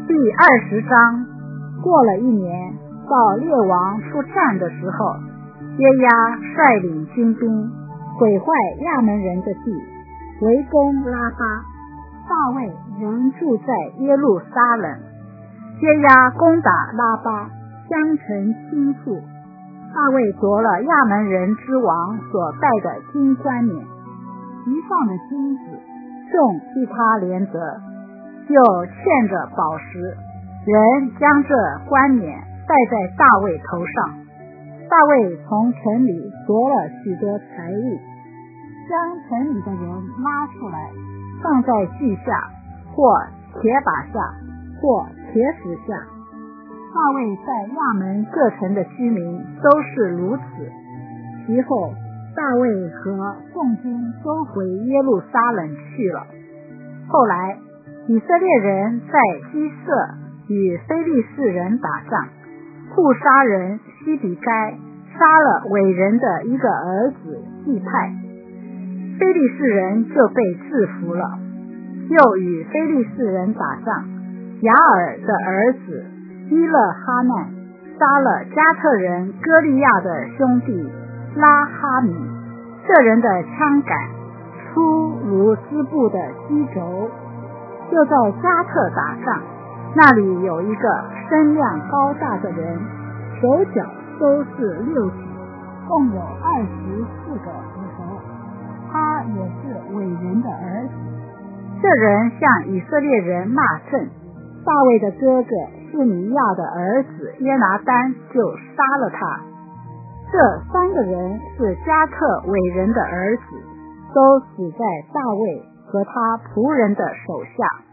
第20章。过了1年，到列王出战的时候，耶押率领军兵毁坏亚门人的地，围攻拉巴。大卫仍住在耶路撒冷。耶押攻打拉巴，将城倾覆。大卫夺了亚门人之王所戴的金冠冕，其上的金子重替他连得，又嵌着宝石，人将这冠冕戴在大卫头上。大卫从城里夺了许多财物，将城里的人拉出来，放在锯下，或铁把下，或铁斧下。大卫在亚门各城的居民都是如此。其后大卫和众军都回耶路撒冷去了。后来以色列人在基色与非利士人打仗，户沙人西比该杀了伟人的一个儿子祭派，非利士人就被制服了。又与非利士人打仗，雅尔的儿子伊勒哈难杀了加特人歌利亚的兄弟拉哈米，这人的枪杆粗如织布的机轴。又在加特打仗，那里有一个身量高大的人，手脚都是6指，共有24个指头，他也是伟人的儿子。这人向以色列人骂阵，大卫的哥哥示米亚的儿子约拿单就杀了他。这3个人是加特伟人的儿子，都死在大卫和他仆人的手下。